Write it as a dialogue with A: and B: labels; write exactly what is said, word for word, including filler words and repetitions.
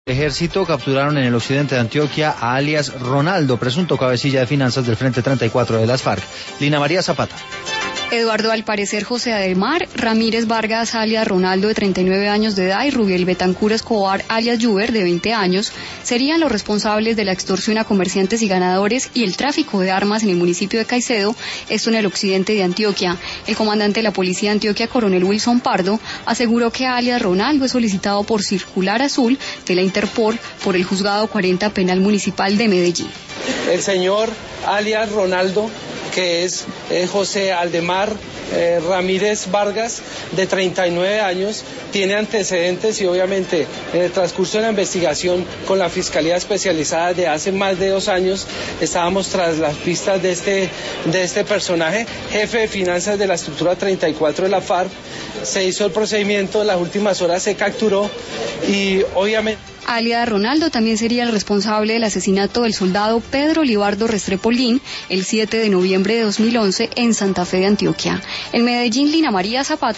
A: Ejército capturaron en el occidente de Antioquia a alias Ronaldo, presunto cabecilla de finanzas del Frente treinta y cuatro de las FARC. Lina María Zapata.
B: Eduardo, al parecer, José Ademar Ramírez Vargas, alias Ronaldo, de treinta y nueve años de edad, y Rubiel Betancur Escobar, alias Juber, de veinte años, serían los responsables de la extorsión a comerciantes y ganadores y el tráfico de armas en el municipio de Caicedo, esto en el occidente de Antioquia. El comandante de la policía de Antioquia, coronel Wilson Pardo, aseguró que alias Ronaldo es solicitado por Circular Azul de la Interpol por el Juzgado cuarenta Penal Municipal de Medellín.
C: El señor alias Ronaldo, que es eh, José Aldemar eh, Ramírez Vargas, de treinta y nueve años, tiene antecedentes y obviamente en el transcurso de la investigación con la Fiscalía Especializada de hace más de dos años estábamos tras las pistas de este, de este personaje, jefe de finanzas de la estructura treinta y cuatro de la FARC. Se hizo el procedimiento, en las últimas horas se capturó y obviamente...
B: Alias Ronaldo también sería el responsable del asesinato del soldado Pedro Libardo Restrepolín el siete de noviembre de dos mil once en Santa Fe de Antioquia. En Medellín, Lina María Zapata.